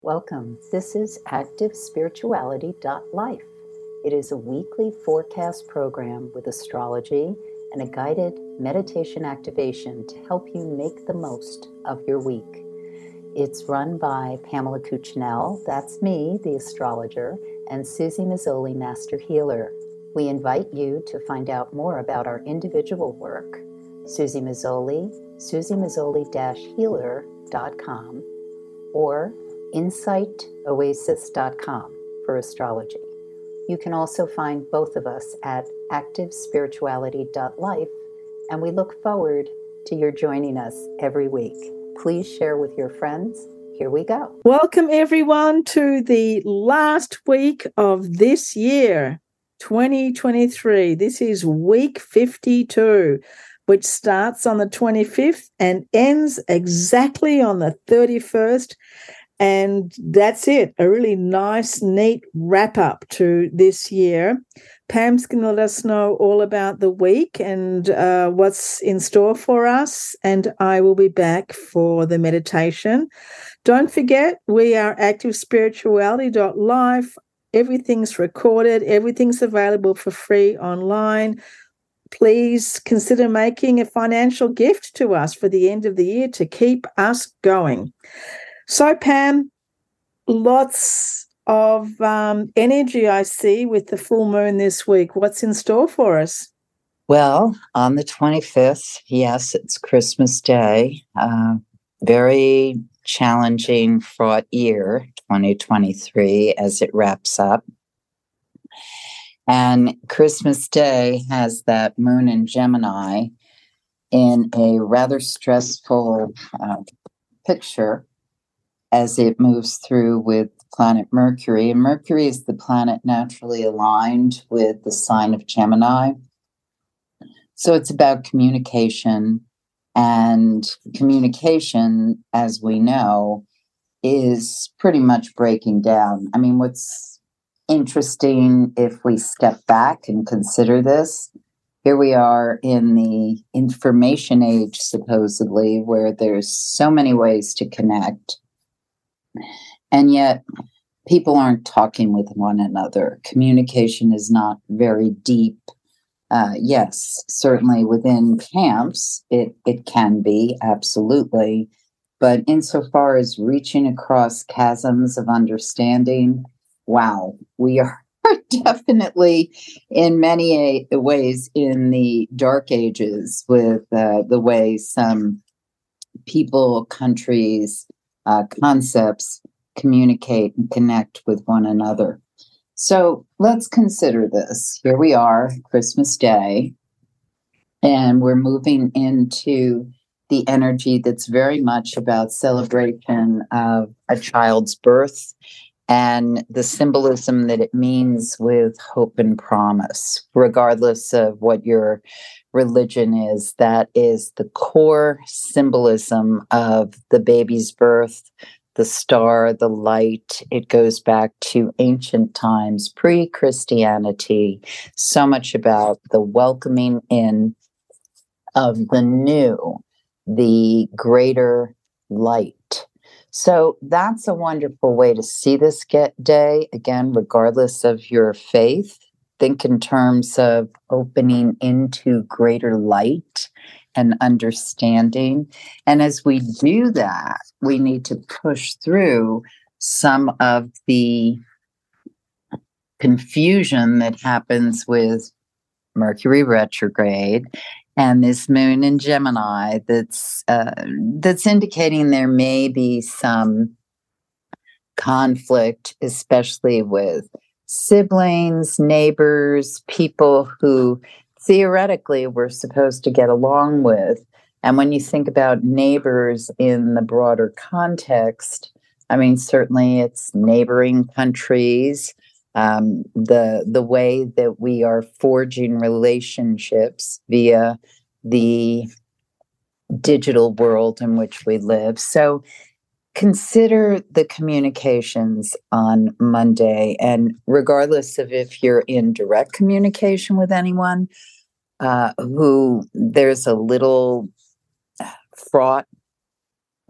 Welcome. This is ActiveSpirituality.life. It is a weekly forecast program with astrology and a guided meditation activation to help you make the most of your week. It's run by Pamela Cuccinell, that's me, the astrologer, and Susie Mazzoli, Master Healer. We invite you to find out more about our individual work. Susie Mazzoli, susiemazzoli-healer.com, or insightoasis.com for astrology. You can also find both of us at activespirituality.life, and we look forward to your joining us every week. Please share with your friends. Here we go. Welcome, everyone, to the last week of this year, 2023. This is week 52, which starts on the 25th and ends exactly on the 31st. And that's it, a really nice, neat wrap up to this year. Pam's going to let us know all about the week and what's in store for us. And I will be back for the meditation. Don't forget, we are ActiveSpirituality.life. Everything's recorded. Everything's available for free online. Please consider making a financial gift to us for the end of the year to keep us going. So, Pam, lots of energy I see with the full moon this week. What's in store for us? Well, on the 25th, yes, it's Christmas Day. Very challenging, fraught year, 2023, as it wraps up. And Christmas Day has that moon in Gemini in a rather stressful picture as it moves through with planet Mercury. And Mercury is the planet naturally aligned with the sign of Gemini. So it's about communication. And communication, as we know, is pretty much breaking down. I mean, what's interesting if we step back and consider this, here we are in the information age, supposedly, where there's so many ways to connect. And yet, people aren't talking with one another. Communication is not very deep. Yes, certainly within camps, it can be, absolutely. But insofar as reaching across chasms of understanding, wow, we are definitely in many ways in the dark ages with the way some people, countries, concepts communicate and connect with one another. So let's consider this. Here we are, Christmas Day, and we're moving into the energy that's very much about celebration of a child's birth and the symbolism that it means with hope and promise, regardless of what your religion is. That is the core symbolism of the baby's birth, the star, the light. It goes back to ancient times, pre-Christianity, so much about the welcoming in of the new, the greater light. So that's a wonderful way to see this day. Again, regardless of your faith, think in terms of opening into greater light and understanding. And as we do that, we need to push through some of the confusion that happens with Mercury retrograde and this moon in Gemini that's indicating there may be some conflict, especially with siblings, neighbors, people who theoretically we're supposed to get along with. And when you think about neighbors in the broader context, I mean, certainly it's neighboring countries, the way that we are forging relationships via the digital world in which we live. So consider the communications on Monday, and regardless of if you're in direct communication with anyone who there's a little fraught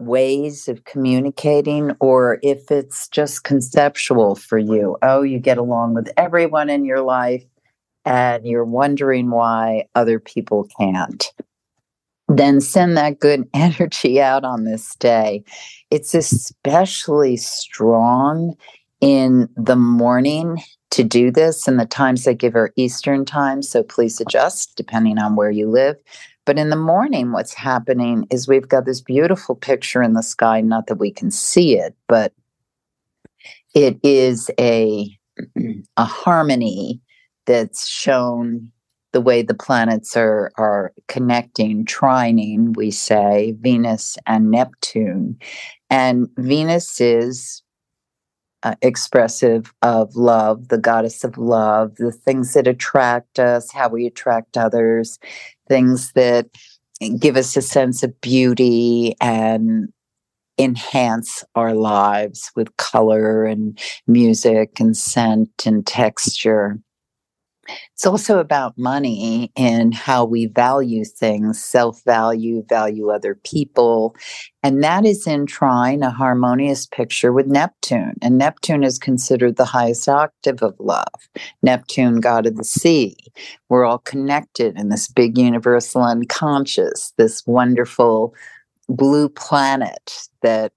ways of communicating, or if it's just conceptual for you. Oh, you get along with everyone in your life and you're wondering why other people can't. Then send that good energy out on this day. It's especially strong in the morning to do this, and the times I give are Eastern time, so please adjust depending on where you live. But in the morning, what's happening is we've got this beautiful picture in the sky, not that we can see it, but it is a harmony that's shown the way the planets are connecting, trining, we say, Venus and Neptune. And Venus is expressive of love, the goddess of love, the things that attract us, how we attract others, things that give us a sense of beauty and enhance our lives with color and music and scent and texture. It's also about money and how we value things, self-value, value other people. And that is in trine, a harmonious picture with Neptune. And Neptune is considered the highest octave of love. Neptune, god of the sea. We're all connected in this big universal unconscious, this wonderful blue planet that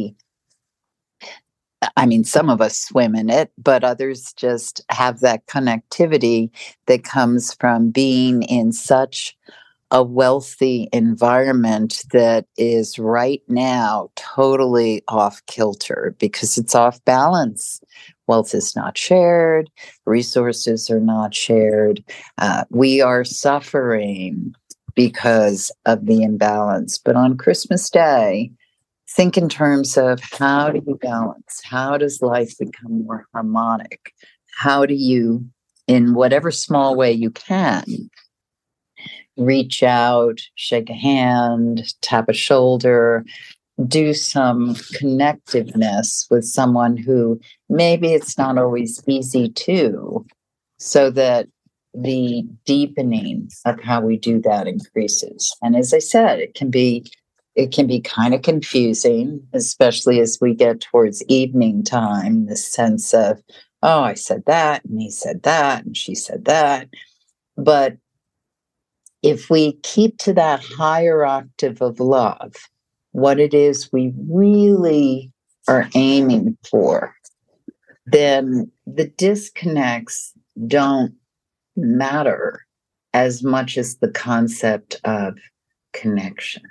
some of us swim in it, but others just have that connectivity that comes from being in such a wealthy environment that is right now totally off kilter because it's off balance. Wealth is not shared, resources are not shared. We are suffering because of the imbalance. But on Christmas Day, think in terms of how do you balance? How does life become more harmonic? How do you, in whatever small way you can, reach out, shake a hand, tap a shoulder, do some connectiveness with someone who maybe it's not always easy to, so that the deepening of how we do that increases. And as I said, it can be kind of confusing, especially as we get towards evening time, the sense of, oh, I said that, and he said that, and she said that. But if we keep to that higher octave of love, what it is we really are aiming for, then the disconnects don't matter as much as the concept of connection.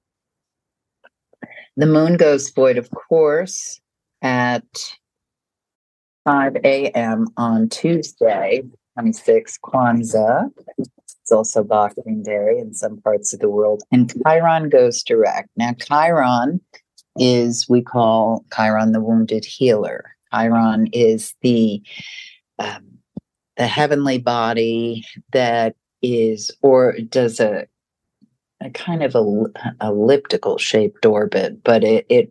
The moon goes void, of course, at 5 a.m. on Tuesday, 26, Kwanzaa. It's also Boxing Day in some parts of the world. And Chiron goes direct. Now, Chiron is, we call Chiron the wounded healer. Chiron is the heavenly body that is, or does a kind of elliptical shaped orbit, but it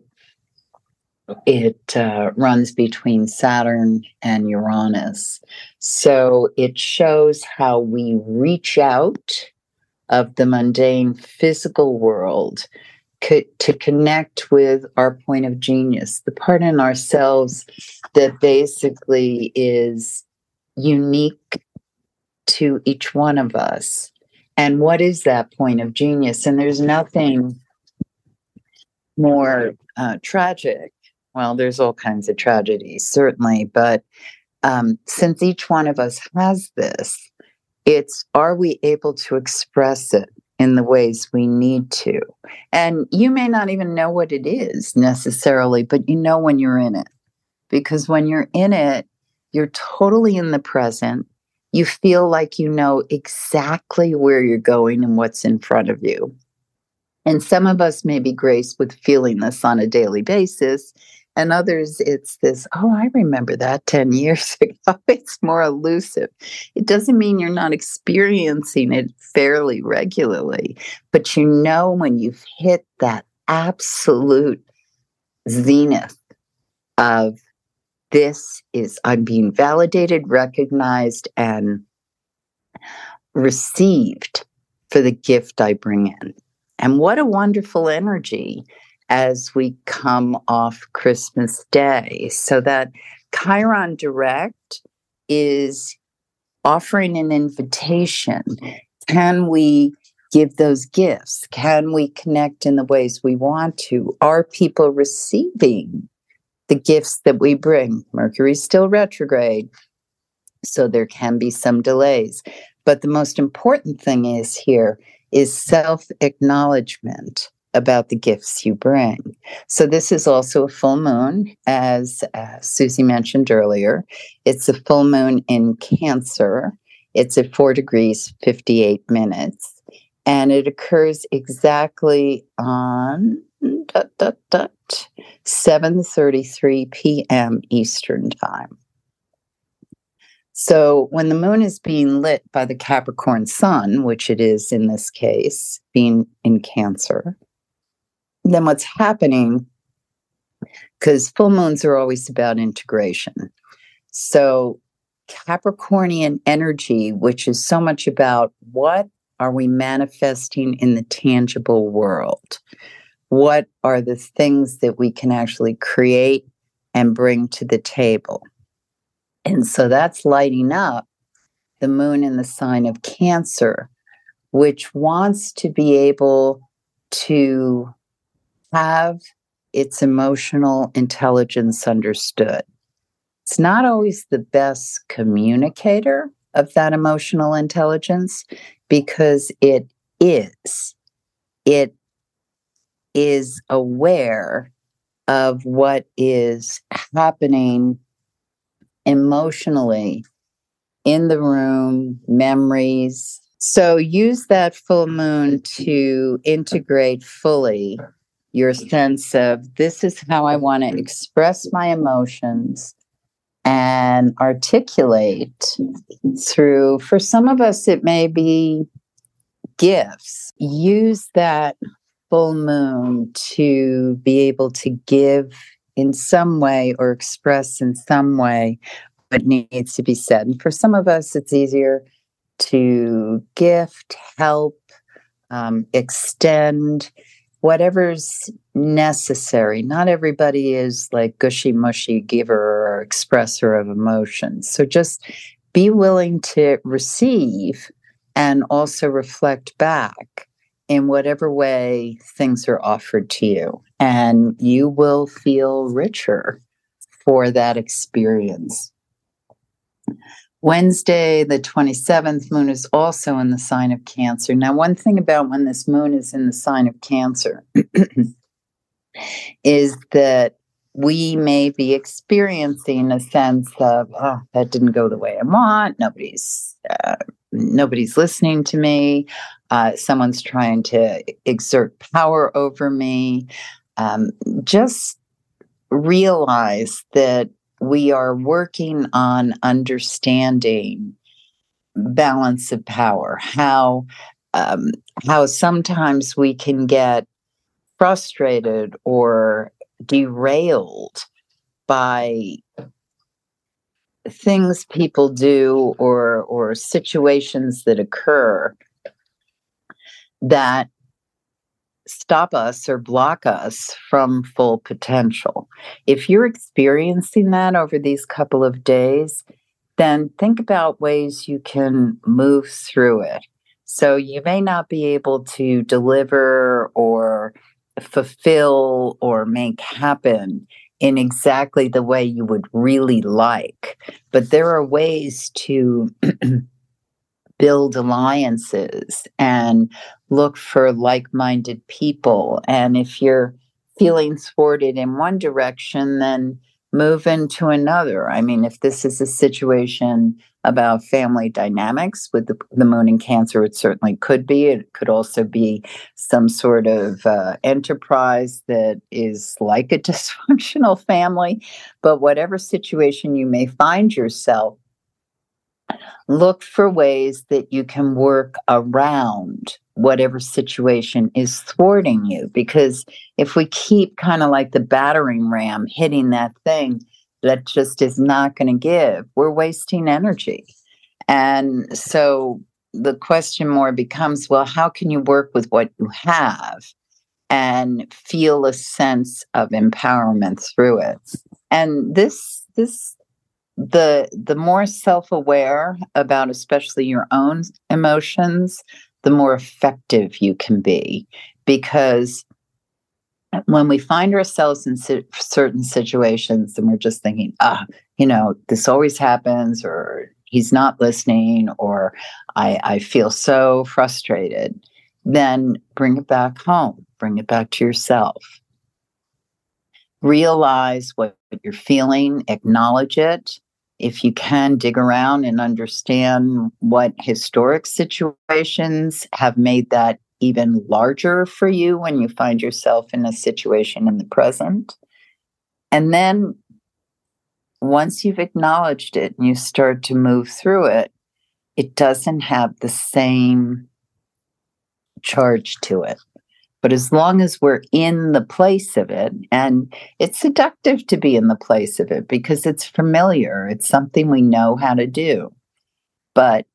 runs between Saturn and Uranus. So it shows how we reach out of the mundane physical world to connect with our point of genius, the part in ourselves that basically is unique to each one of us. And what is that point of genius? And there's nothing more tragic. Well, there's all kinds of tragedies, certainly. But since each one of us has this, it's, are we able to express it in the ways we need to? And you may not even know what it is necessarily, but you know when you're in it. Because when you're in it, you're totally in the present. You feel like you know exactly where you're going and what's in front of you. And some of us may be graced with feeling this on a daily basis. And others, it's this, oh, I remember that 10 years ago. It's more elusive. It doesn't mean you're not experiencing it fairly regularly. But you know when you've hit that absolute zenith of, this is, I'm being validated, recognized, and received for the gift I bring in. And what a wonderful energy as we come off Christmas Day. So that Chiron Direct is offering an invitation. Can we give those gifts? Can we connect in the ways we want to? Are people receiving the gifts that we bring? Mercury's still retrograde, so there can be some delays. But the most important thing is self-acknowledgement about the gifts you bring. So this is also a full moon, as Susie mentioned earlier. It's a full moon in Cancer. It's at 4 degrees, 58 minutes. And it occurs exactly on 7:33 p.m. Eastern Time. So when the moon is being lit by the Capricorn sun, which it is in this case, being in Cancer, then what's happening, because full moons are always about integration. So Capricornian energy, which is so much about what are we manifesting in the tangible world? What are the things that we can actually create and bring to the table? And so that's lighting up the moon in the sign of Cancer, which wants to be able to have its emotional intelligence understood. It's not always the best communicator of that emotional intelligence because it is aware of what is happening emotionally in the room, memories. So use that full moon to integrate fully your sense of this is how I want to express my emotions and articulate through, for some of us, it may be gifts. Use that full moon to be able to give in some way or express in some way what needs to be said. And for some of us, it's easier to gift, help, extend, whatever's necessary. Not everybody is like gushy mushy giver or expresser of emotions. So just be willing to receive and also reflect back in whatever way things are offered to you. And you will feel richer for that experience. Wednesday, the 27th, moon is also in the sign of Cancer. Now, one thing about when this moon is in the sign of Cancer is that we may be experiencing a sense of, oh, that didn't go the way I want. Nobody's listening to me. Someone's trying to exert power over me. Just realize that we are working on understanding balance of power, how sometimes we can get frustrated or derailed by things people do or situations that occur that stop us or block us from full potential. If you're experiencing that over these couple of days, then think about ways you can move through it. So you may not be able to deliver or fulfill or make happen in exactly the way you would really like, but there are ways to build alliances and look for like-minded people. And if you're feeling thwarted in one direction, then move into another. I mean, if this is a situation about family dynamics with the moon in Cancer, it certainly could be. It could also be some sort of enterprise that is like a dysfunctional family. But whatever situation you may find yourself, look for ways that you can work around whatever situation is thwarting you. Because if we keep kind of like the battering ram hitting that thing that just is not going to give, we're wasting energy. And so the question more becomes, well, how can you work with what you have and feel a sense of empowerment through it. And the more self-aware about especially your own emotions, the more effective you can be. Because when we find ourselves in certain situations and we're just thinking, this always happens, or he's not listening, or I feel so frustrated, then bring it back home, bring it back to yourself. Realize what you're feeling, acknowledge it. If you can, dig around and understand what historic situations have made that even larger for you when you find yourself in a situation in the present. And then once you've acknowledged it and you start to move through it, it doesn't have the same charge to it. But as long as we're in the place of it, and it's seductive to be in the place of it because it's familiar, it's something we know how to do. But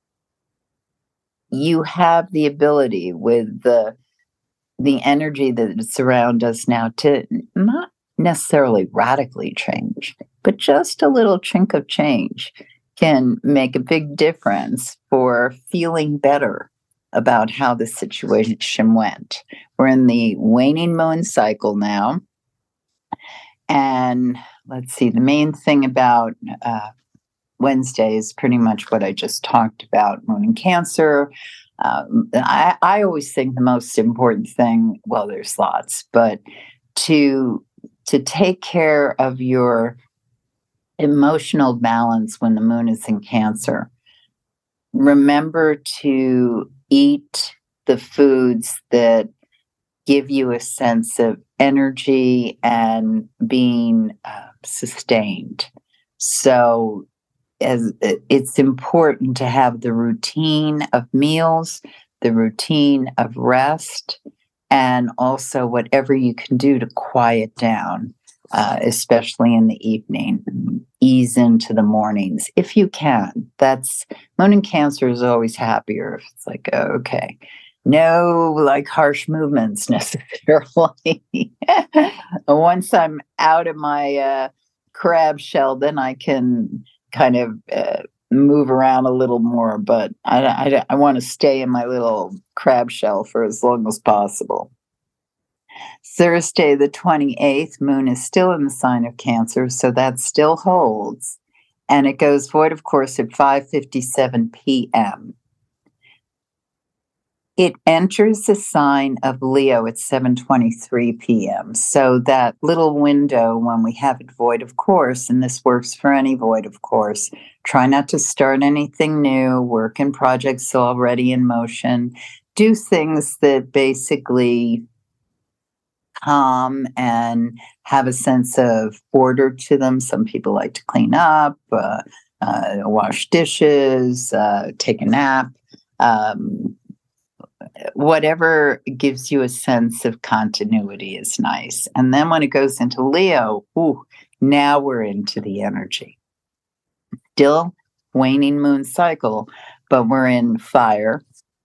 you have the ability with the energy that's around us now to not necessarily radically change, but just a little chink of change can make a big difference for feeling better about how the situation went. We're in the waning moon cycle now. And let's see, the main thing about Wednesday is pretty much what I just talked about, moon in Cancer. I always think the most important thing, well, there's lots, but to take care of your emotional balance when the moon is in Cancer. Remember to eat the foods that give you a sense of energy and being sustained. So it's important to have the routine of meals, the routine of rest, and also whatever you can do to quiet down, especially in the evening. Ease into the mornings if you can. That's moon in Cancer is always happier if it's like, okay, no like harsh movements necessarily. Once I'm out of my crab shell, then I can kind of move around a little more, but I want to stay in my little crab shell for as long as possible. Thursday, the 28th, moon is still in the sign of Cancer, so that still holds. And it goes void, of course, at 5:57 p.m. It enters the sign of Leo at 7:23 p.m. So that little window when we have it void, of course, and this works for any void, of course, try not to start anything new, work in projects already in motion, do things that basically calm and have a sense of order to them. Some people like to clean up, wash dishes, take a nap. Whatever gives you a sense of continuity is nice. And then when it goes into Leo, now we're into the energy. Still waning moon cycle, but we're in fire.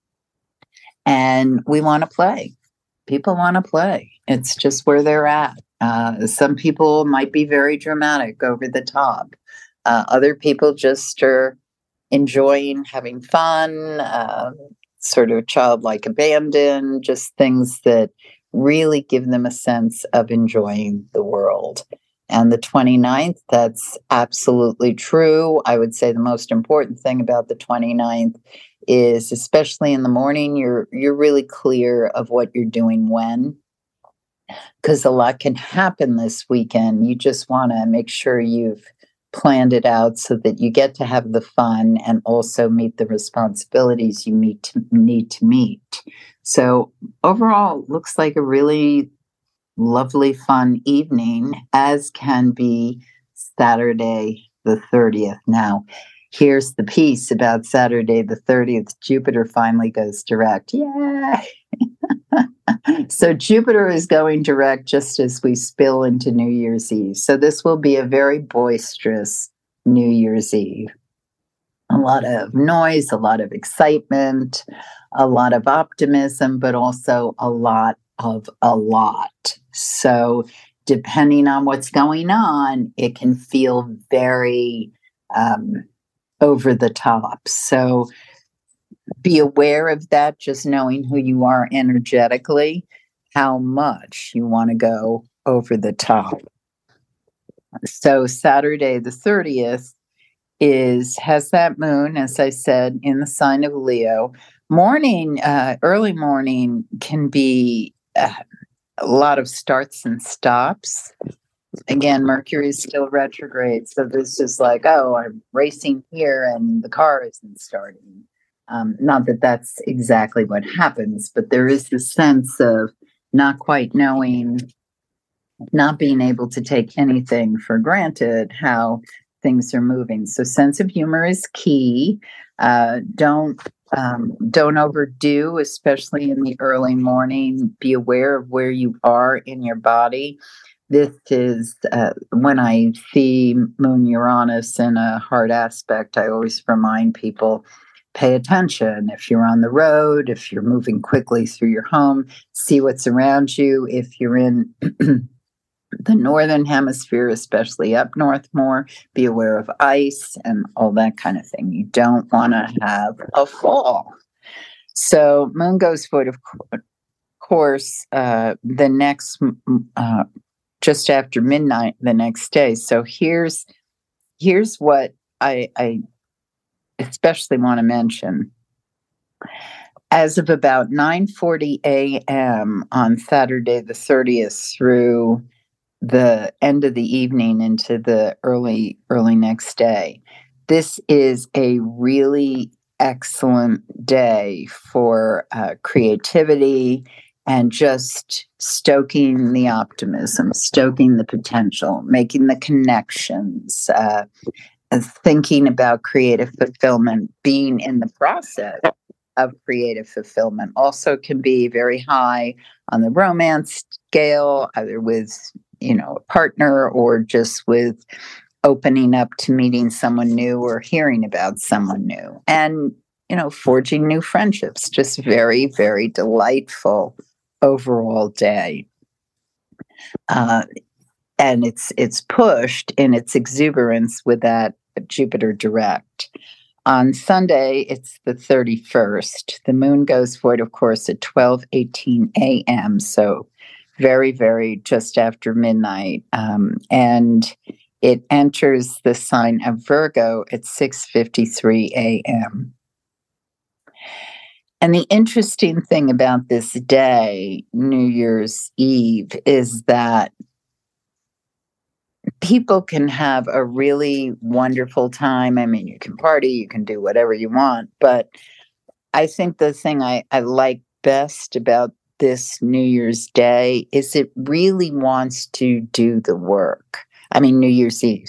And we want to play. People want to play. It's just where they're at. Some people might be very dramatic, over the top. Other people just are enjoying having fun, sort of childlike abandon, just things that really give them a sense of enjoying the world. And the 29th, that's absolutely true. I would say the most important thing about the 29th is, especially in the morning, you're really clear of what you're doing when, because a lot can happen this weekend. You just want to make sure you've planned it out so that you get to have the fun and also meet the responsibilities you need to meet. So overall, looks like a really lovely, fun evening, as can be Saturday the 30th. Now, here's the piece about Saturday the 30th. Jupiter finally goes direct. Yay! So Jupiter is going direct just as we spill into New Year's Eve. So this will be a very boisterous New Year's Eve. A lot of noise, a lot of excitement, a lot of optimism, but also a lot of a lot. So depending on what's going on, it can feel very over the top. So be aware of that, just knowing who you are energetically, how much you want to go over the top. So Saturday the 30th has that moon, as I said, in the sign of Leo. Early morning can be a lot of starts and stops. Again, Mercury is still retrograde, so this is like, oh, I'm racing here and the car isn't starting. Not that that's exactly what happens, but there is this sense of not quite knowing, not being able to take anything for granted, how things are moving. So sense of humor is key. Don't overdo, especially in the early morning. Be aware of where you are in your body. This is when I see Moon Uranus in a hard aspect, I always remind people, pay attention. If you're on the road, if you're moving quickly through your home, see what's around you. If you're in the northern hemisphere, especially up north more, be aware of ice and all that kind of thing. You don't want to have a fall. So moon goes void, of course, the next just after midnight the next day. So here's what I especially want to mention. As of about 9:40 a.m. on Saturday the 30th through the end of the evening into the early next day, this is a really excellent day for creativity and just stoking the optimism, stoking the potential, making the connections, thinking about creative fulfillment, being in the process of creative fulfillment. Also can be very high on the romance scale, either with, a partner or just with opening up to meeting someone new or hearing about someone new. And, forging new friendships. Just very, very delightful overall day. And it's pushed in its exuberance with that Jupiter direct. On Sunday, it's the 31st. The moon goes void, of course, at 12:18 a.m. So very, very just after midnight. And it enters the sign of Virgo at 6:53 a.m. And the interesting thing about this day, New Year's Eve, is that people can have a really wonderful time. I mean, you can party, you can do whatever you want. But I think the thing I like best about this New Year's Day is it really wants to do the work. I mean, New Year's Eve.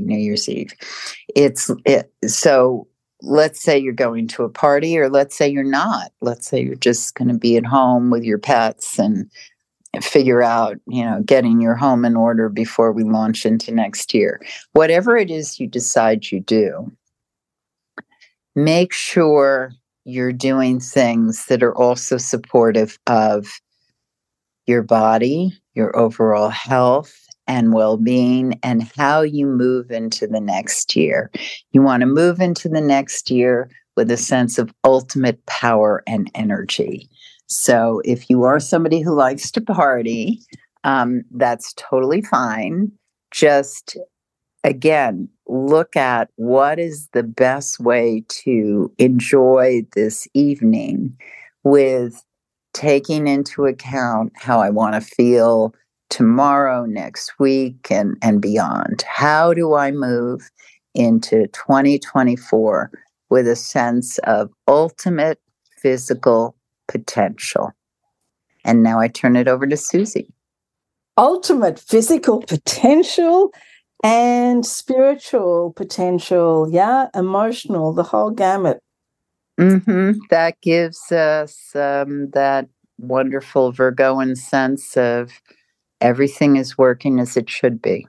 So let's say you're going to a party, or let's say you're not. Let's say you're just going to be at home with your pets and figure out, getting your home in order before we launch into next year. Whatever it is you decide you do, make sure you're doing things that are also supportive of your body, your overall health and well-being, and how you move into the next year. You want to move into the next year with a sense of ultimate power and energy. So if you are somebody who likes to party, that's totally fine. Just, again, look at what is the best way to enjoy this evening with taking into account how I want to feel tomorrow, next week, and beyond. How do I move into 2024 with a sense of ultimate physical potential? And now I turn it over to Susie. Ultimate physical potential and spiritual potential, emotional, the whole gamut. That gives us that wonderful Virgoan sense of everything is working as it should be.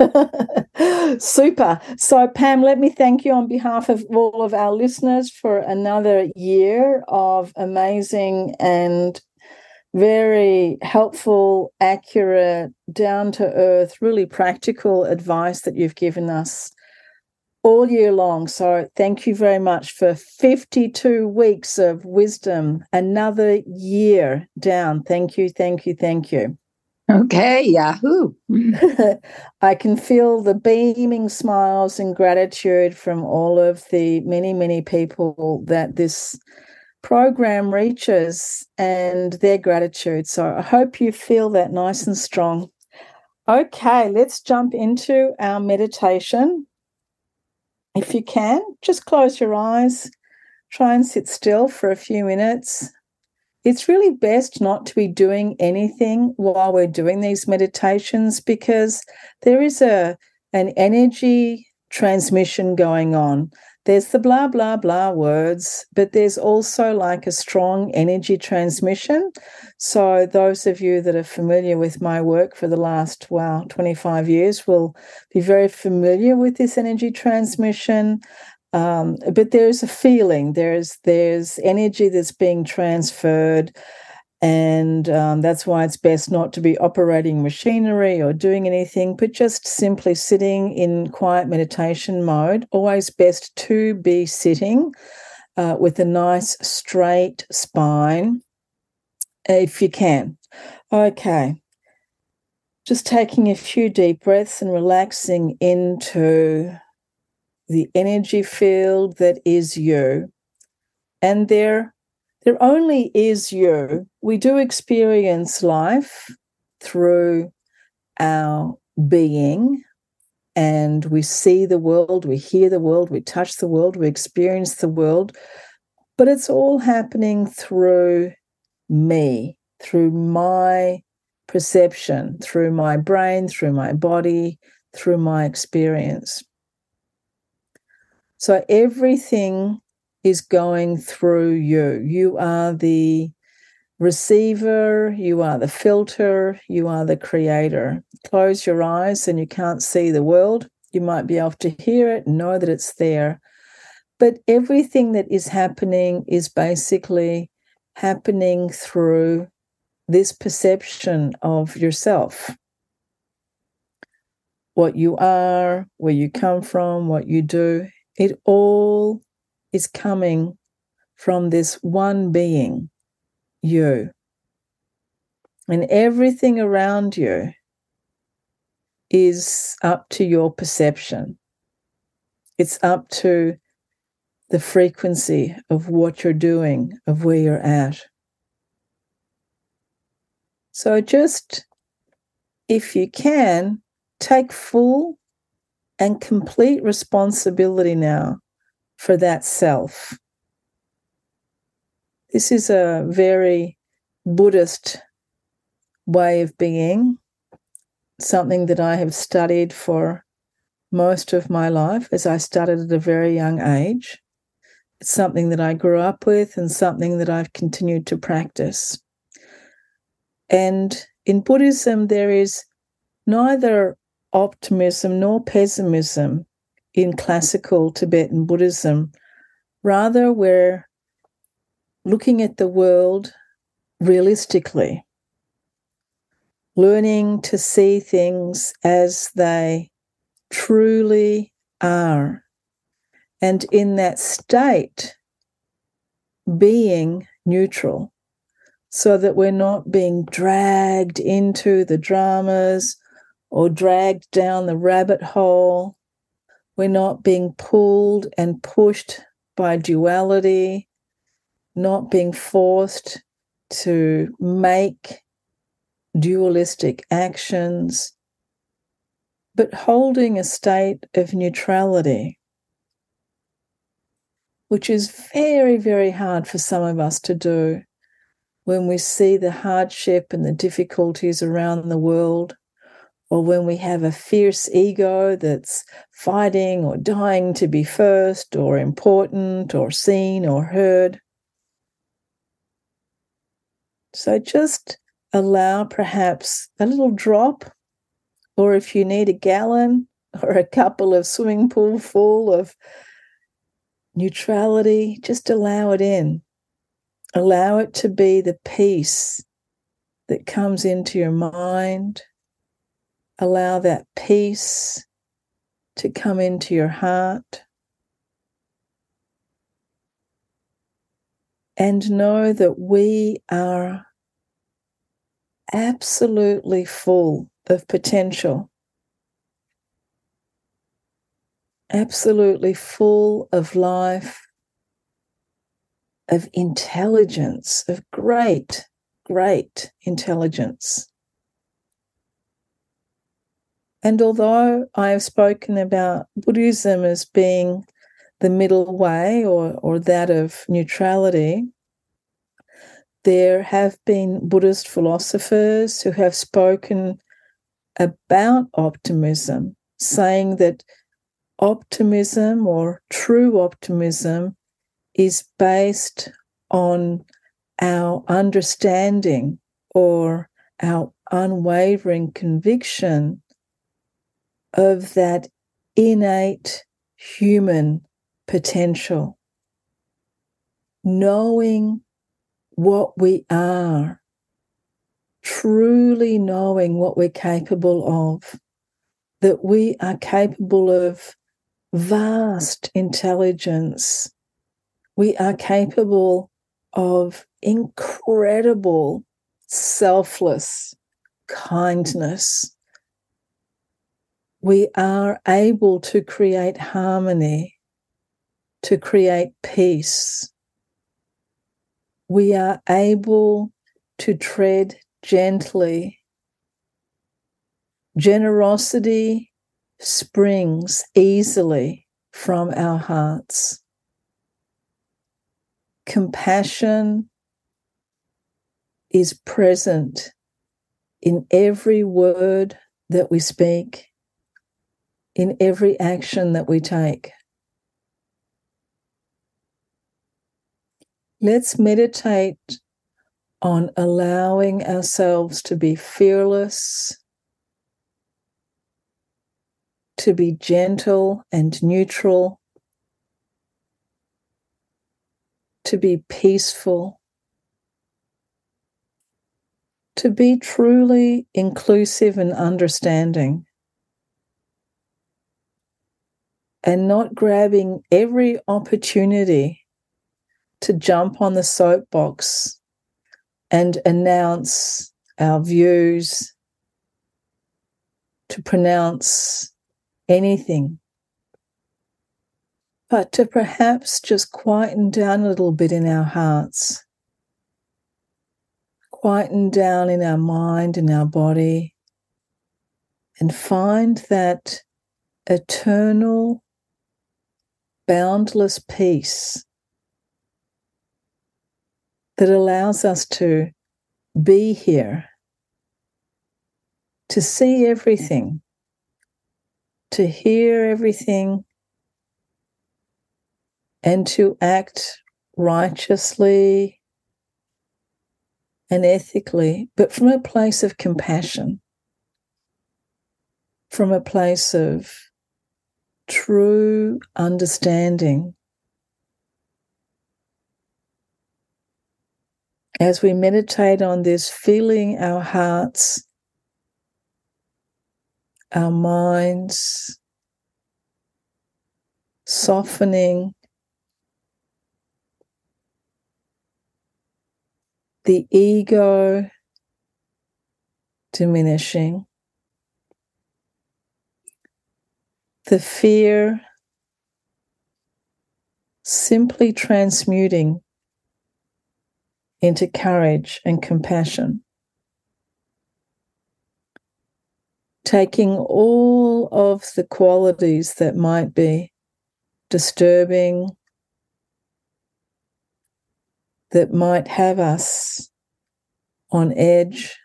Super. So, Pam, let me thank you on behalf of all of our listeners for another year of amazing and very helpful, accurate, down to earth, really practical advice that you've given us all year long. So thank you very much for 52 weeks of wisdom, another year down. Thank you, thank you, thank you. Okay, Yahoo. I can feel the beaming smiles and gratitude from all of the many, many people that this program reaches and their gratitude. So I hope you feel that nice and strong. Okay, let's jump into our meditation. If you can, just close your eyes, try and sit still for a few minutes. It's really best not to be doing anything while we're doing these meditations because there is an energy transmission going on. There's the blah, blah, blah words, but there's also like a strong energy transmission. So those of you that are familiar with my work for the last, 25 years will be very familiar with this energy transmission. But there's a feeling, there's energy that's being transferred. And that's why it's best not to be operating machinery or doing anything, but just simply sitting in quiet meditation mode. Always best to be sitting with a nice straight spine, if you can. Okay. Just taking a few deep breaths and relaxing into the energy field that is you. And there only is you. We do experience life through our being, and we see the world, we hear the world, we touch the world, we experience the world, but it's all happening through me, through my perception, through my brain, through my body, through my experience. So everything is going through you. You are the receiver, you are the filter, you are the creator. Close your eyes and you can't see the world. You might be able to hear it and know that it's there. But everything that is happening is basically happening through this perception of yourself. What you are, where you come from, what you do, it all is coming from this one being, you. And everything around you is up to your perception. It's up to the frequency of what you're doing, of where you're at. So just, if you can, take full and complete responsibility now for that self. This is a very Buddhist way of being, something that I have studied for most of my life, as I started at a very young age. It's something that I grew up with and something that I've continued to practice. And in Buddhism, there is neither optimism nor pessimism in classical Tibetan Buddhism. Rather, we're looking at the world realistically, learning to see things as they truly are. And in that state, being neutral, so that we're not being dragged into the dramas or dragged down the rabbit hole. We're not being pulled and pushed by duality, not being forced to make dualistic actions, but holding a state of neutrality, which is very, very hard for some of us to do when we see the hardship and the difficulties around the world, or when we have a fierce ego that's fighting or dying to be first or important or seen or heard. So just allow perhaps a little drop, or if you need a gallon or a couple of swimming pool full of neutrality, just allow it in. Allow it to be the peace that comes into your mind. Allow that peace to come into your heart. And know that we are absolutely full of potential, absolutely full of life, of intelligence, of great, great intelligence. And although I have spoken about Buddhism as being the middle way or that of neutrality, there have been Buddhist philosophers who have spoken about optimism, saying that optimism or true optimism is based on our understanding or our unwavering conviction of that innate human potential, knowing what we are, truly knowing what we're capable of, that we are capable of vast intelligence. We are capable of incredible selfless kindness. We are able to create harmony, to create peace. We are able to tread gently. Generosity springs easily from our hearts. Compassion is present in every word that we speak, in every action that we take. Let's meditate on allowing ourselves to be fearless, to be gentle and neutral, to be peaceful, to be truly inclusive and understanding, and not grabbing every opportunity to jump on the soapbox and announce our views, to pronounce anything, but to perhaps just quieten down a little bit in our hearts, quieten down in our mind and our body, and find that eternal, boundless peace that allows us to be here, to see everything, to hear everything, and to act righteously and ethically, but from a place of compassion, from a place of true understanding. As we meditate on this, feeling our hearts, our minds softening, the ego diminishing, the fear simply transmuting into courage and compassion, taking all of the qualities that might be disturbing, that might have us on edge,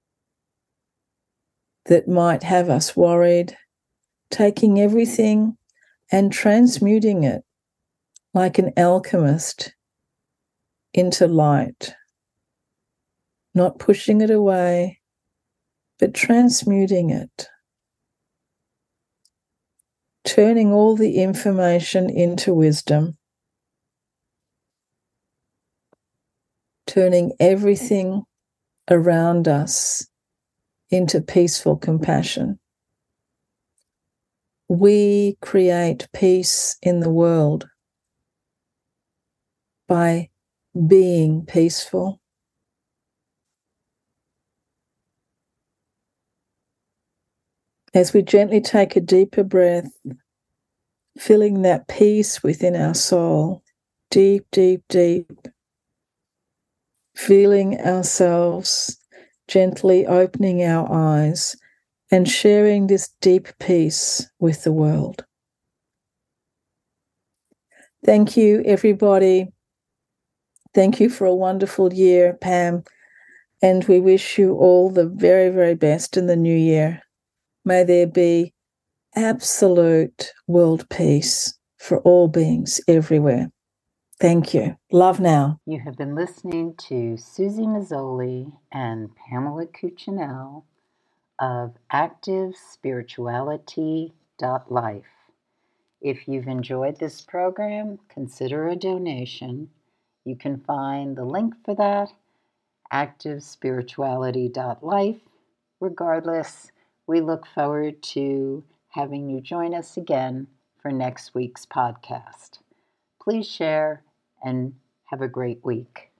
that might have us worried, taking everything and transmuting it like an alchemist into light, not pushing it away, but transmuting it, turning all the information into wisdom, turning everything around us into peaceful compassion. We create peace in the world by being peaceful. As we gently take a deeper breath, filling that peace within our soul, deep, deep, deep, feeling ourselves gently opening our eyes and sharing this deep peace with the world. Thank you, everybody. Thank you for a wonderful year, Pam. And we wish you all the very, very best in the new year. May there be absolute world peace for all beings everywhere. Thank you. Love now. You have been listening to Susie Mazzoli and Pamela Cuccinell of ActiveSpirituality.life. If you've enjoyed this program, consider a donation. You can find the link for that, ActiveSpirituality.life. Regardless, we look forward to having you join us again for next week's podcast. Please share and have a great week.